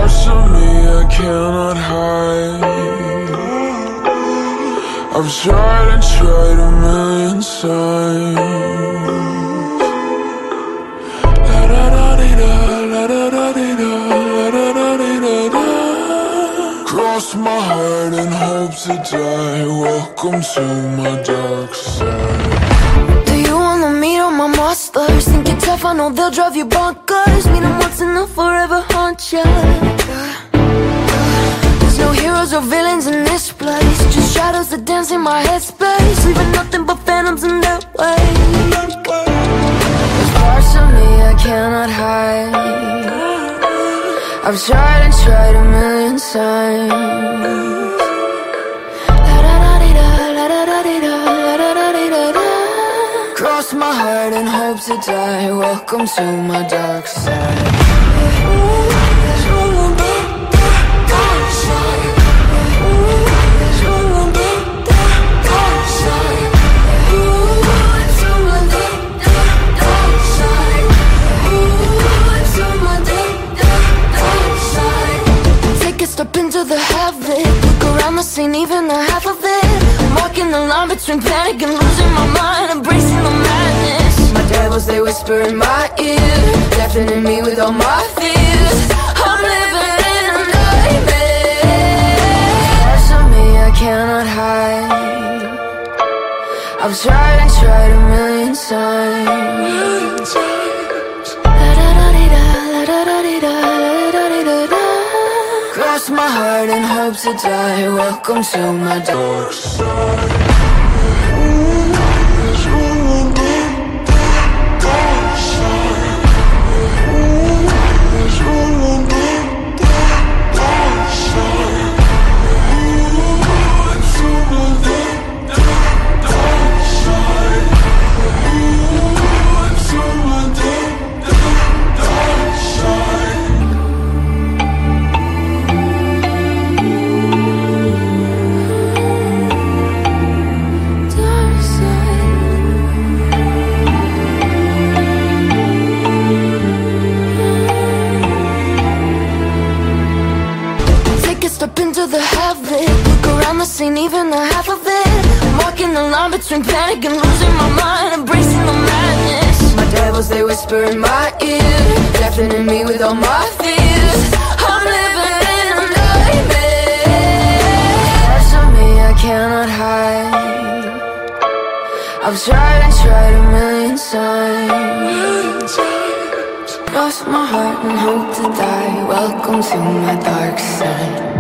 parts of me I cannot hide. I've tried and tried a million times. Cross my heart and hope to die. Welcome to my dark side. Do you wanna meet all my monsters? Think you're tough, I know they'll drive you bonkers. Meet them once and they'll forever haunt ya. There's no heroes or villains in this place, just shadows that dance in my headspace, leaving nothing but phantoms in their way. There's parts of me I cannot hide. I've tried and tried a million times. Cross my heart and hope to die. Welcome to my dark side. Step into the habit, look around the scene, even the half of it. I'm walking the line between panic and losing my mind, embracing the madness. My devils, they whisper in my ear, deafening me with all my fears. I'm living in a nightmare. Parts of me I cannot hide. I've tried and tried a million times. Cross my heart and hope to die. Welcome to my dark side. Step into the habit, look around the scene, even the half of it. I'm walking the line between panic and losing my mind, embracing the madness. My devils, they whisper in my ear, deafening me with all my fears. I'm living in a nightmare. Parts of me I cannot hide. I've tried and tried a million times. Lost my heart and hope to die. Welcome to my dark side.